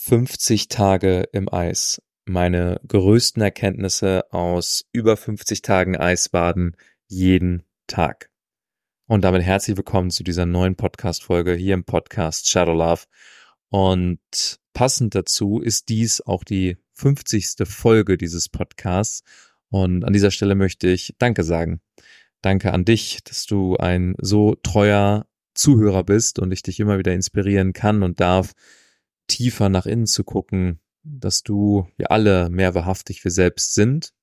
50 Tage im Eis. Meine größten Erkenntnisse aus über 50 Tagen Eisbaden jeden Tag. Und damit herzlich willkommen zu dieser neuen Podcast-Folge hier im Podcast Shadow Love. Und passend dazu ist dies auch die 50. Folge dieses Podcasts. Und an dieser Stelle möchte ich Danke sagen. Danke an dich, dass du ein so treuer Zuhörer bist und ich dich immer wieder inspirieren kann und darf, tiefer nach innen zu gucken, dass wir alle mehr wahrhaftig wir selbst sind,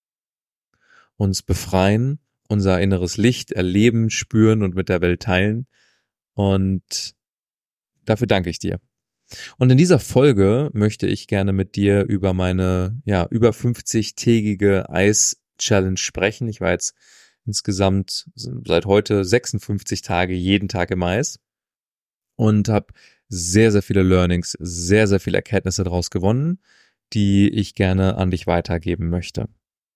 uns befreien, unser inneres Licht erleben, spüren und mit der Welt teilen. Und dafür danke ich dir. Und in dieser Folge möchte ich gerne mit dir über meine über 50-tägige Eis-Challenge sprechen. Ich war jetzt insgesamt seit heute 56 Tage jeden Tag im Eis und habe sehr, sehr viele Learnings, sehr, sehr viele Erkenntnisse daraus gewonnen, die ich gerne an dich weitergeben möchte.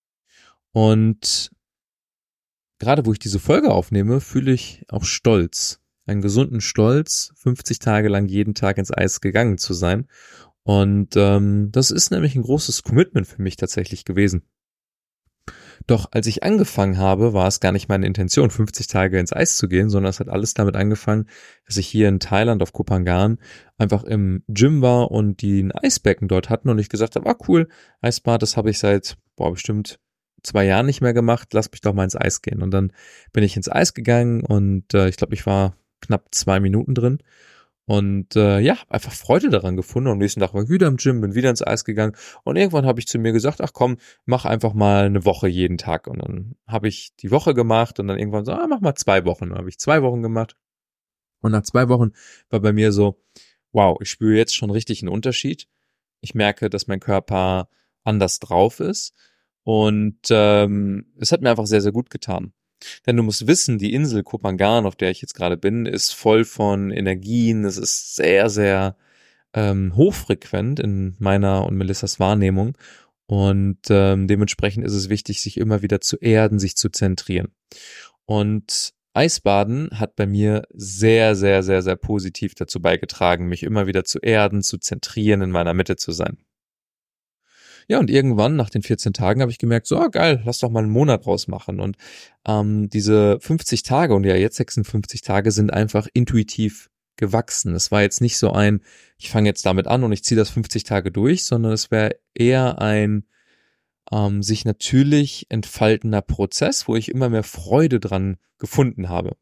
Und gerade wo ich diese Folge aufnehme, fühle ich auch Stolz, einen gesunden Stolz, 50 Tage lang jeden Tag ins Eis gegangen zu sein. Und das ist nämlich ein großes Commitment für mich tatsächlich gewesen. Doch als ich angefangen habe, war es gar nicht meine Intention, 50 Tage ins Eis zu gehen, sondern es hat alles damit angefangen, dass ich hier in Thailand auf Koh Phangan einfach im Gym war und die ein Eisbecken dort hatten und ich gesagt habe, cool, Eisbad, das habe ich seit bestimmt 2 Jahren nicht mehr gemacht, lass mich doch mal ins Eis gehen. Und dann bin ich ins Eis gegangen und ich glaube, ich war knapp 2 Minuten drin. Und einfach Freude daran gefunden. Und am nächsten Tag war ich wieder im Gym, bin wieder ins Eis gegangen. Und irgendwann habe ich zu mir gesagt, ach komm, mach einfach mal eine Woche jeden Tag. Und dann habe ich die Woche gemacht und dann irgendwann so, mach mal 2 Wochen. Dann habe ich 2 Wochen gemacht. Und nach 2 Wochen war bei mir so, wow, ich spüre jetzt schon richtig einen Unterschied. Ich merke, dass mein Körper anders drauf ist. Und es hat mir einfach sehr, sehr gut getan. Denn du musst wissen, die Insel Koh Phangan, auf der ich jetzt gerade bin, ist voll von Energien. Es ist sehr, sehr hochfrequent in meiner und Melissas Wahrnehmung. Und dementsprechend ist es wichtig, sich immer wieder zu erden, sich zu zentrieren. Und Eisbaden hat bei mir sehr, sehr, sehr, sehr positiv dazu beigetragen, mich immer wieder zu erden, zu zentrieren, in meiner Mitte zu sein. Ja, und irgendwann nach den 14 Tagen habe ich gemerkt, so geil, lass doch mal einen Monat draus machen. Und diese 50 Tage und ja jetzt 56 Tage sind einfach intuitiv gewachsen. Es war jetzt nicht so ich fange jetzt damit an und ich ziehe das 50 Tage durch, sondern es wäre eher ein sich natürlich entfaltender Prozess, wo ich immer mehr Freude dran gefunden habe.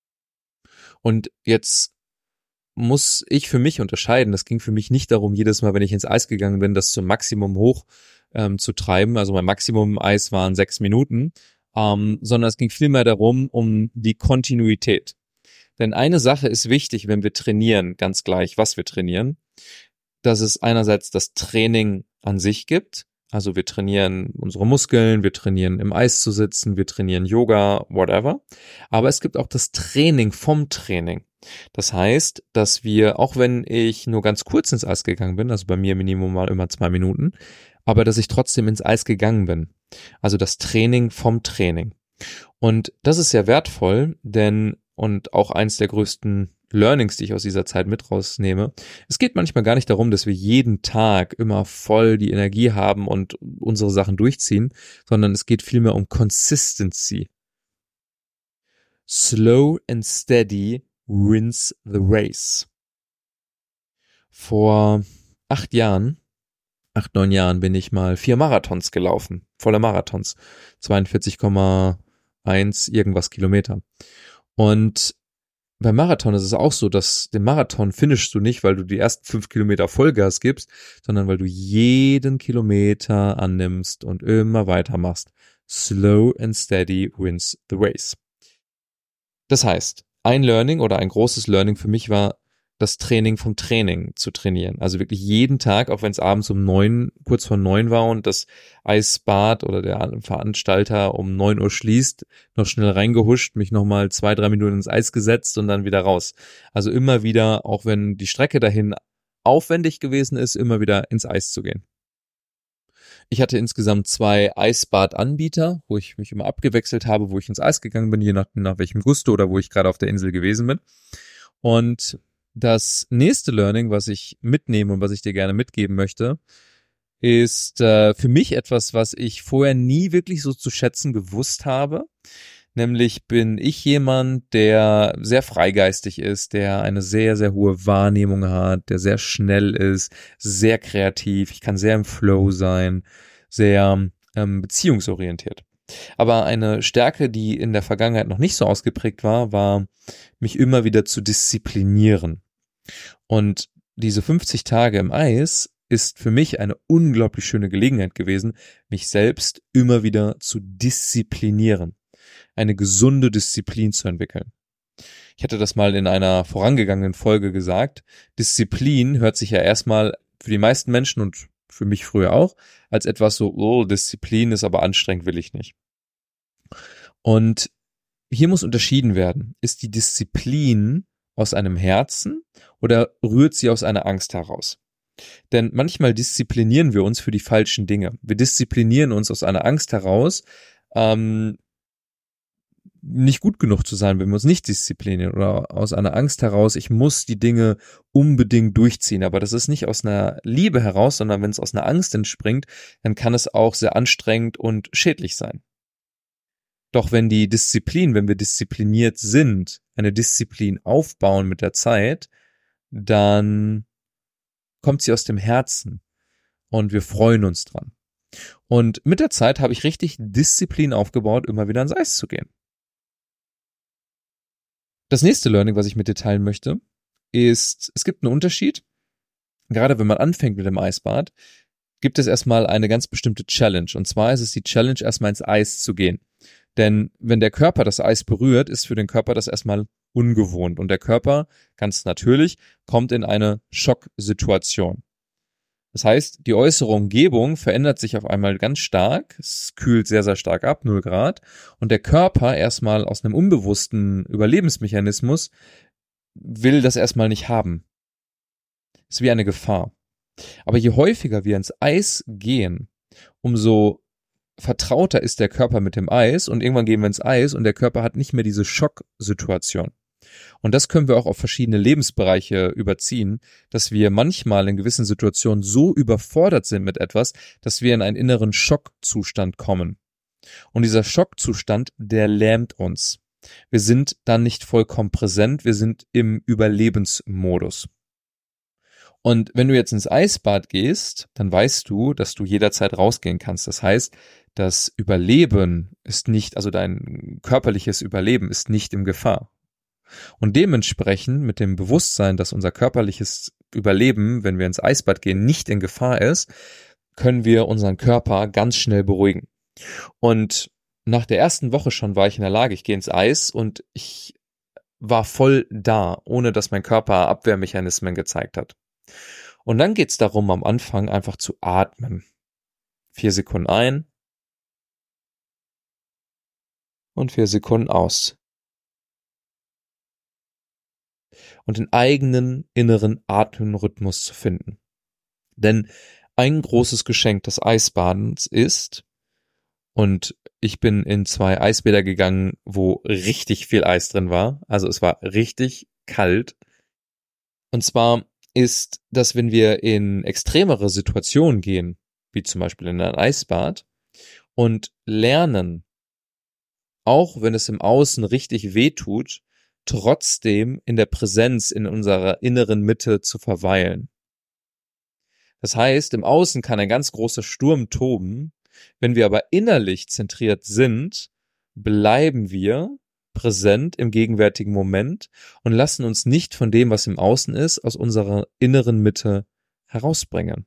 Und jetzt muss ich für mich unterscheiden. Das ging für mich nicht darum, jedes Mal, wenn ich ins Eis gegangen bin, das zum Maximum hoch zu treiben. Also mein Maximum im Eis waren 6 Minuten, sondern es ging vielmehr darum, um die Kontinuität. Denn eine Sache ist wichtig, wenn wir trainieren, ganz gleich, was wir trainieren, dass es einerseits das Training an sich gibt. Also wir trainieren unsere Muskeln, wir trainieren im Eis zu sitzen, wir trainieren Yoga, whatever. Aber es gibt auch das Training vom Training. Das heißt, dass wir, auch wenn ich nur ganz kurz ins Eis gegangen bin, also bei mir Minimum mal immer 2 Minuten, aber dass ich trotzdem ins Eis gegangen bin. Also das Training vom Training. Und das ist sehr wertvoll, und auch eins der größten Learnings, die ich aus dieser Zeit mit rausnehme. Es geht manchmal gar nicht darum, dass wir jeden Tag immer voll die Energie haben und unsere Sachen durchziehen, sondern es geht vielmehr um Consistency. Slow and steady wins the race. Vor 8, 9 Jahren bin ich mal 4 Marathons gelaufen. Volle Marathons. 42,1 irgendwas Kilometer. Und beim Marathon ist es auch so, dass den Marathon finishst du nicht, weil du die ersten 5 Kilometer Vollgas gibst, sondern weil du jeden Kilometer annimmst und immer weitermachst. Slow and steady wins the race. Das heißt, ein Learning oder ein großes Learning für mich war, das Training vom Training zu trainieren. Also wirklich jeden Tag, auch wenn es abends kurz vor 9 war und das Eisbad oder der Veranstalter um 9 Uhr schließt, noch schnell reingehuscht, mich nochmal 2, 3 Minuten ins Eis gesetzt und dann wieder raus. Also immer wieder, auch wenn die Strecke dahin aufwendig gewesen ist, immer wieder ins Eis zu gehen. Ich hatte insgesamt 2 Eisbadanbieter, wo ich mich immer abgewechselt habe, wo ich ins Eis gegangen bin, je nachdem nach welchem Gusto oder wo ich gerade auf der Insel gewesen bin. Und Das nächste Learning, was ich mitnehme und was ich dir gerne mitgeben möchte, ist für mich etwas, was ich vorher nie wirklich so zu schätzen gewusst habe. Nämlich bin ich jemand, der sehr freigeistig ist, der eine sehr, sehr hohe Wahrnehmung hat, der sehr schnell ist, sehr kreativ. Ich kann sehr im Flow sein, sehr beziehungsorientiert. Aber eine Stärke, die in der Vergangenheit noch nicht so ausgeprägt war, war, mich immer wieder zu disziplinieren. Und diese 50 Tage im Eis ist für mich eine unglaublich schöne Gelegenheit gewesen, mich selbst immer wieder zu disziplinieren, eine gesunde Disziplin zu entwickeln. Ich hatte das mal in einer vorangegangenen Folge gesagt. Disziplin hört sich ja erstmal für die meisten Menschen und für mich früher auch als etwas so, oh, Disziplin ist aber anstrengend, will ich nicht. Und hier muss unterschieden werden. Ist die Disziplin aus einem Herzen oder rührt sie aus einer Angst heraus? Denn manchmal disziplinieren wir uns für die falschen Dinge. Wir disziplinieren uns aus einer Angst heraus, nicht gut genug zu sein, wenn wir uns nicht disziplinieren oder aus einer Angst heraus, ich muss die Dinge unbedingt durchziehen. Aber das ist nicht aus einer Liebe heraus, sondern wenn es aus einer Angst entspringt, dann kann es auch sehr anstrengend und schädlich sein. Doch wenn wir diszipliniert sind, eine Disziplin aufbauen mit der Zeit, dann kommt sie aus dem Herzen und wir freuen uns dran. Und mit der Zeit habe ich richtig Disziplin aufgebaut, immer wieder ans Eis zu gehen. Das nächste Learning, was ich mit dir teilen möchte, ist, es gibt einen Unterschied. Gerade wenn man anfängt mit dem Eisbad, gibt es erstmal eine ganz bestimmte Challenge. Und zwar ist es die Challenge, erstmal ins Eis zu gehen. Denn wenn der Körper das Eis berührt, ist für den Körper das erstmal ungewohnt. Und der Körper, ganz natürlich, kommt in eine Schocksituation. Das heißt, die äußere Umgebung verändert sich auf einmal ganz stark. Es kühlt sehr, sehr stark ab, 0 Grad. Und der Körper erstmal aus einem unbewussten Überlebensmechanismus will das erstmal nicht haben. Es ist wie eine Gefahr. Aber je häufiger wir ins Eis gehen, umso vertrauter ist der Körper mit dem Eis und irgendwann gehen wir ins Eis und der Körper hat nicht mehr diese Schocksituation. Und das können wir auch auf verschiedene Lebensbereiche überziehen, dass wir manchmal in gewissen Situationen so überfordert sind mit etwas, dass wir in einen inneren Schockzustand kommen. Und dieser Schockzustand, der lähmt uns. Wir sind dann nicht vollkommen präsent, wir sind im Überlebensmodus. Und wenn du jetzt ins Eisbad gehst, dann weißt du, dass du jederzeit rausgehen kannst. Das heißt, das Überleben ist nicht, also dein körperliches Überleben ist nicht in Gefahr. Und dementsprechend mit dem Bewusstsein, dass unser körperliches Überleben, wenn wir ins Eisbad gehen, nicht in Gefahr ist, können wir unseren Körper ganz schnell beruhigen. Und nach der ersten Woche schon war ich in der Lage, ich gehe ins Eis und ich war voll da, ohne dass mein Körper Abwehrmechanismen gezeigt hat. Und dann geht's darum, am Anfang einfach zu atmen. 4 Sekunden ein und 4 Sekunden aus. Und den eigenen inneren Atemrhythmus zu finden. Denn ein großes Geschenk des Eisbadens ist, und ich bin in 2 Eisbäder gegangen, wo richtig viel Eis drin war, also es war richtig kalt. Und zwar ist, dass wenn wir in extremere Situationen gehen, wie zum Beispiel in ein Eisbad, und lernen, auch wenn es im Außen richtig wehtut, trotzdem in der Präsenz in unserer inneren Mitte zu verweilen. Das heißt, im Außen kann ein ganz großer Sturm toben, wenn wir aber innerlich zentriert sind, bleiben wir präsent im gegenwärtigen Moment und lassen uns nicht von dem, was im Außen ist, aus unserer inneren Mitte herausbringen.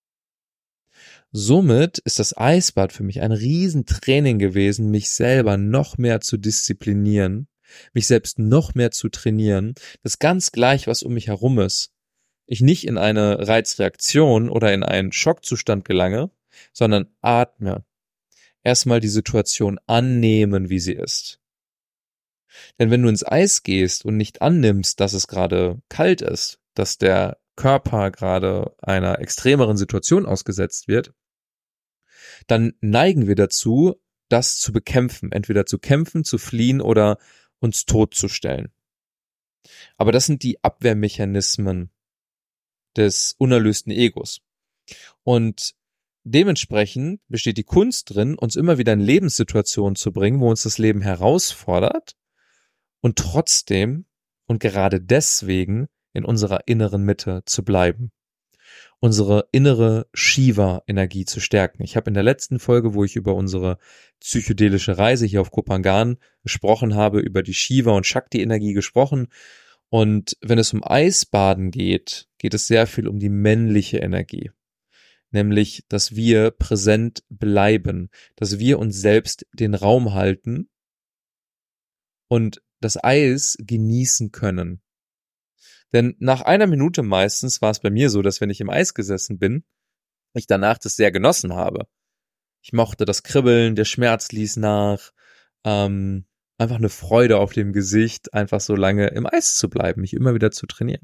Somit ist das Eisbad für mich ein Riesentraining gewesen, mich selber noch mehr zu disziplinieren, mich selbst noch mehr zu trainieren, dass ganz gleich, was um mich herum ist, ich nicht in eine Reizreaktion oder in einen Schockzustand gelange, sondern atme. Erstmal die Situation annehmen, wie sie ist. Denn wenn du ins Eis gehst und nicht annimmst, dass es gerade kalt ist, dass der Körper gerade einer extremeren Situation ausgesetzt wird, dann neigen wir dazu, das zu bekämpfen, entweder zu kämpfen, zu fliehen oder uns totzustellen. Aber das sind die Abwehrmechanismen des unerlösten Egos. Und dementsprechend besteht die Kunst drin, uns immer wieder in Lebenssituationen zu bringen, wo uns das Leben herausfordert und trotzdem und gerade deswegen in unserer inneren Mitte zu bleiben. Unsere innere Shiva-Energie zu stärken. Ich habe in der letzten Folge, wo ich über unsere psychedelische Reise hier auf Kopangan gesprochen habe, über die Shiva- und Shakti-Energie gesprochen. Und wenn es um Eisbaden geht, geht es sehr viel um die männliche Energie. Nämlich, dass wir präsent bleiben, dass wir uns selbst den Raum halten und das Eis genießen können. Denn nach einer Minute meistens war es bei mir so, dass wenn ich im Eis gesessen bin, ich danach das sehr genossen habe. Ich mochte das Kribbeln, der Schmerz ließ nach, einfach eine Freude auf dem Gesicht, einfach so lange im Eis zu bleiben, mich immer wieder zu trainieren.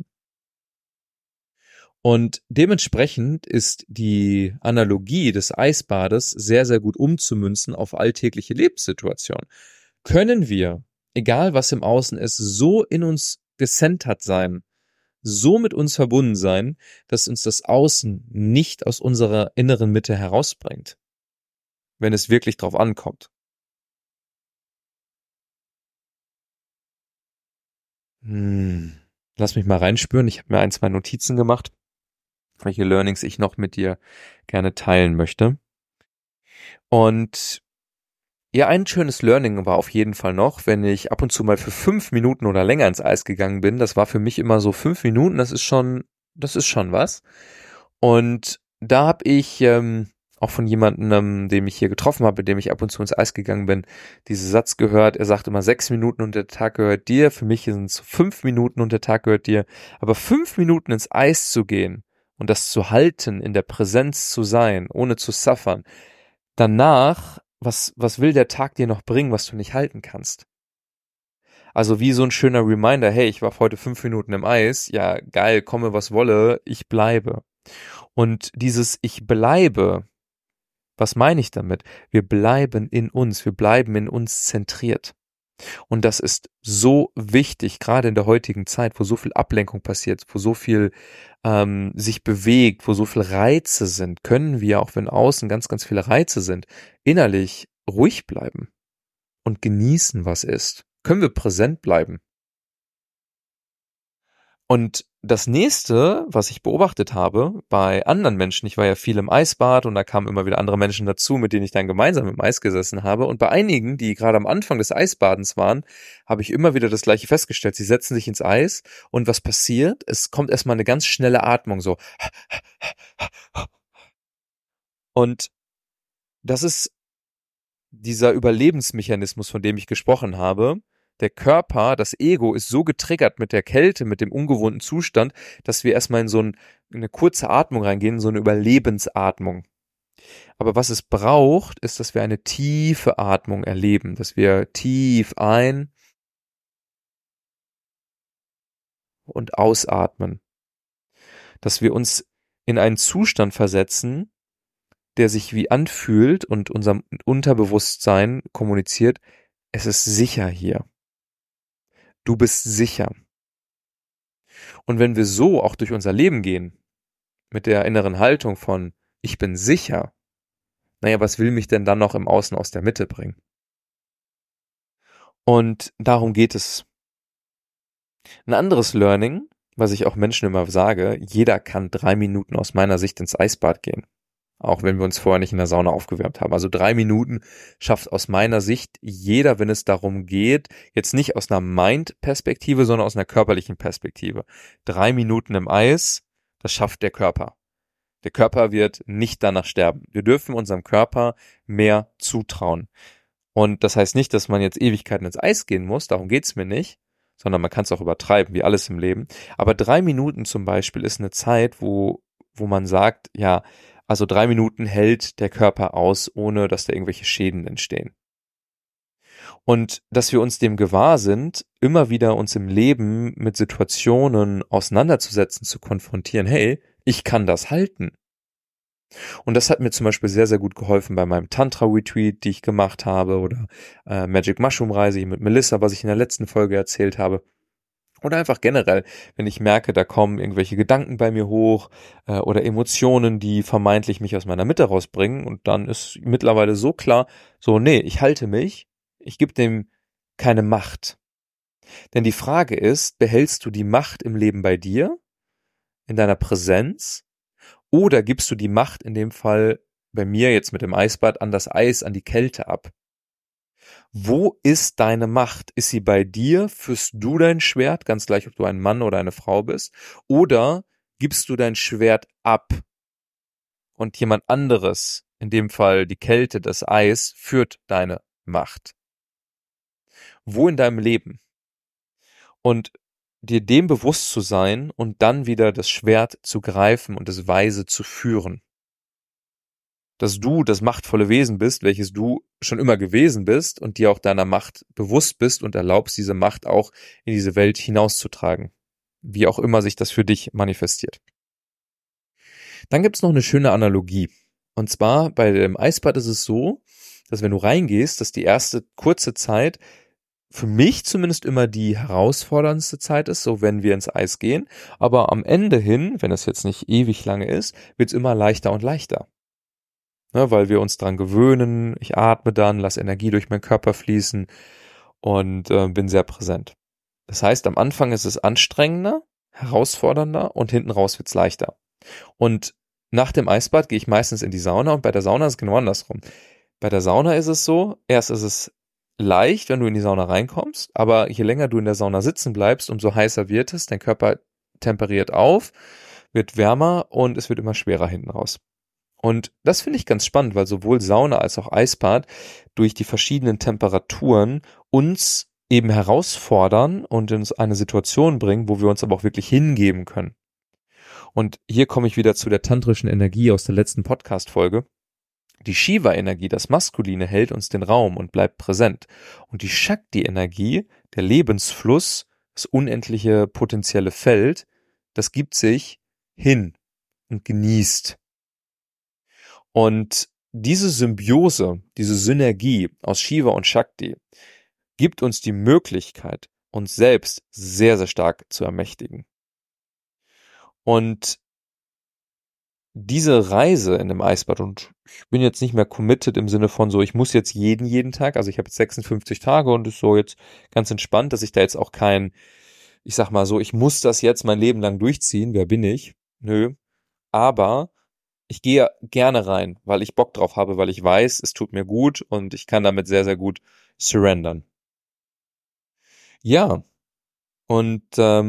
Und dementsprechend ist die Analogie des Eisbades sehr, sehr gut umzumünzen auf alltägliche Lebenssituationen. Können wir, egal was im Außen ist, so in uns gecentert sein, so mit uns verbunden sein, dass uns das Außen nicht aus unserer inneren Mitte herausbringt, wenn es wirklich drauf ankommt. Lass mich mal reinspüren. Ich habe mir 2 Notizen gemacht, welche Learnings ich noch mit dir gerne teilen möchte. Und ja, ein schönes Learning war auf jeden Fall noch, wenn ich ab und zu mal für 5 Minuten oder länger ins Eis gegangen bin. Das war für mich immer so 5 Minuten, das ist schon was. Und da habe ich auch von jemandem, den ich hier getroffen habe, mit dem ich ab und zu ins Eis gegangen bin, diesen Satz gehört. Er sagt immer 6 Minuten und der Tag gehört dir. Für mich sind es 5 Minuten und der Tag gehört dir. Aber 5 Minuten ins Eis zu gehen und das zu halten, in der Präsenz zu sein, ohne zu suffern, danach, was will der Tag dir noch bringen, was du nicht halten kannst? Also wie so ein schöner Reminder, hey, ich war heute 5 Minuten im Eis, ja geil, komme was wolle, ich bleibe. Und dieses Ich bleibe, was meine ich damit? Wir bleiben in uns zentriert. Und das ist so wichtig, gerade in der heutigen Zeit, wo so viel Ablenkung passiert, wo so viel sich bewegt, wo so viel Reize sind, können wir, auch wenn außen ganz, ganz viele Reize sind, innerlich ruhig bleiben und genießen, was ist. Können wir präsent bleiben. Und das nächste, was ich beobachtet habe bei anderen Menschen, ich war ja viel im Eisbad und da kamen immer wieder andere Menschen dazu, mit denen ich dann gemeinsam im Eis gesessen habe. Und bei einigen, die gerade am Anfang des Eisbadens waren, habe ich immer wieder das Gleiche festgestellt. Sie setzen sich ins Eis und was passiert? Es kommt erstmal eine ganz schnelle Atmung, so. Und das ist dieser Überlebensmechanismus, von dem ich gesprochen habe. Der Körper, das Ego ist so getriggert mit der Kälte, mit dem ungewohnten Zustand, dass wir erstmal in so eine kurze Atmung reingehen, in so eine Überlebensatmung. Aber was es braucht, ist, dass wir eine tiefe Atmung erleben, dass wir tief ein- und ausatmen, dass wir uns in einen Zustand versetzen, der sich wie anfühlt und unserem Unterbewusstsein kommuniziert, es ist sicher hier. Du bist sicher. Und wenn wir so auch durch unser Leben gehen, mit der inneren Haltung von ich bin sicher, naja, was will mich denn dann noch im Außen aus der Mitte bringen? Und darum geht es. Ein anderes Learning, was ich auch Menschen immer sage, jeder kann 3 Minuten aus meiner Sicht ins Eisbad gehen. Auch wenn wir uns vorher nicht in der Sauna aufgewärmt haben. Also 3 Minuten schafft aus meiner Sicht jeder, wenn es darum geht, jetzt nicht aus einer Mind-Perspektive, sondern aus einer körperlichen Perspektive. 3 Minuten im Eis, das schafft der Körper. Der Körper wird nicht danach sterben. Wir dürfen unserem Körper mehr zutrauen. Und das heißt nicht, dass man jetzt Ewigkeiten ins Eis gehen muss, darum geht's mir nicht, sondern man kann es auch übertreiben, wie alles im Leben. Aber 3 Minuten zum Beispiel ist eine Zeit, wo man sagt, ja, also 3 Minuten hält der Körper aus, ohne dass da irgendwelche Schäden entstehen. Und dass wir uns dem gewahr sind, immer wieder uns im Leben mit Situationen auseinanderzusetzen, zu konfrontieren, hey, ich kann das halten. Und das hat mir zum Beispiel sehr, sehr gut geholfen bei meinem Tantra-Retreat, die ich gemacht habe, oder Magic Mushroom Reise mit Melissa, was ich in der letzten Folge erzählt habe. Oder einfach generell, wenn ich merke, da kommen irgendwelche Gedanken bei mir hoch oder Emotionen, die vermeintlich mich aus meiner Mitte rausbringen. Und dann ist mittlerweile so klar, so, nee, ich halte mich, ich gebe dem keine Macht. Denn die Frage ist, behältst du die Macht im Leben bei dir, in deiner Präsenz, oder gibst du die Macht in dem Fall bei mir jetzt mit dem Eisbad an das Eis, an die Kälte ab? Wo ist deine Macht? Ist sie bei dir? Führst du dein Schwert, ganz gleich, ob du ein Mann oder eine Frau bist? Oder gibst du dein Schwert ab und jemand anderes, in dem Fall die Kälte, das Eis, führt deine Macht? Wo in deinem Leben? Und dir dem bewusst zu sein und dann wieder das Schwert zu greifen und es weise zu führen. Dass du das machtvolle Wesen bist, welches du schon immer gewesen bist und dir auch deiner Macht bewusst bist und erlaubst, diese Macht auch in diese Welt hinauszutragen. Wie auch immer sich das für dich manifestiert. Dann gibt's noch eine schöne Analogie. Und zwar bei dem Eisbad ist es so, dass wenn du reingehst, dass die erste kurze Zeit für mich zumindest immer die herausforderndste Zeit ist, so wenn wir ins Eis gehen. Aber am Ende hin, wenn es jetzt nicht ewig lange ist, wird's immer leichter und leichter. Ne, weil wir uns dran gewöhnen, ich atme dann, lasse Energie durch meinen Körper fließen und bin sehr präsent. Das heißt, am Anfang ist es anstrengender, herausfordernder und hinten raus wird's leichter. Und nach dem Eisbad gehe ich meistens in die Sauna und bei der Sauna ist es genau andersrum. Bei der Sauna ist es so, erst ist es leicht, wenn du in die Sauna reinkommst, aber je länger du in der Sauna sitzen bleibst, umso heißer wird es, dein Körper temperiert auf, wird wärmer und es wird immer schwerer hinten raus. Und das finde ich ganz spannend, weil sowohl Sauna als auch Eisbad durch die verschiedenen Temperaturen uns eben herausfordern und uns eine Situation bringen, wo wir uns aber auch wirklich hingeben können. Und hier komme ich wieder zu der tantrischen Energie aus der letzten Podcast-Folge. Die Shiva-Energie, das Maskuline, hält uns den Raum und bleibt präsent. Und die Shakti-Energie, der Lebensfluss, das unendliche potenzielle Feld, das gibt sich hin und genießt. Und diese Symbiose, diese Synergie aus Shiva und Shakti gibt uns die Möglichkeit, uns selbst sehr, sehr stark zu ermächtigen. Und diese Reise in dem Eisbad, und ich bin jetzt nicht mehr committed im Sinne von so, ich muss jetzt jeden Tag, also ich habe jetzt 56 Tage und ist so jetzt ganz entspannt, dass ich da jetzt auch ich sag mal so, ich muss das jetzt mein Leben lang durchziehen, wer bin ich? Nö. Aber ich gehe gerne rein, weil ich Bock drauf habe, weil ich weiß, es tut mir gut und ich kann damit sehr, sehr gut surrendern. Ja, und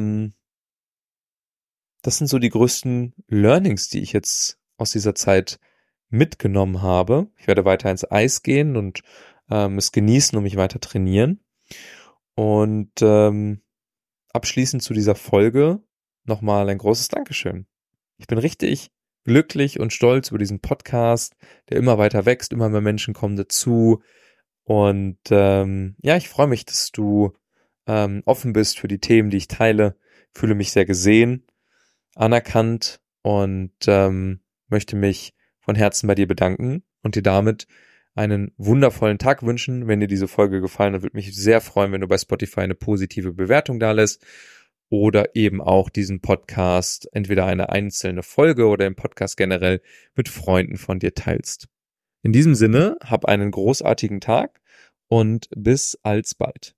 das sind so die größten Learnings, die ich jetzt aus dieser Zeit mitgenommen habe. Ich werde weiter ins Eis gehen und es genießen und mich weiter trainieren. Und abschließend zu dieser Folge nochmal ein großes Dankeschön. Ich bin richtig glücklich und stolz über diesen Podcast, der immer weiter wächst, immer mehr Menschen kommen dazu. Und ja, ich freue mich, dass du offen bist für die Themen, die ich teile. Fühle mich sehr gesehen, anerkannt und möchte mich von Herzen bei dir bedanken und dir damit einen wundervollen Tag wünschen. Wenn dir diese Folge gefallen hat, würde mich sehr freuen, wenn du bei Spotify eine positive Bewertung da lässt oder eben auch diesen Podcast, entweder eine einzelne Folge oder im Podcast generell mit Freunden von dir teilst. In diesem Sinne, hab einen großartigen Tag und bis alsbald.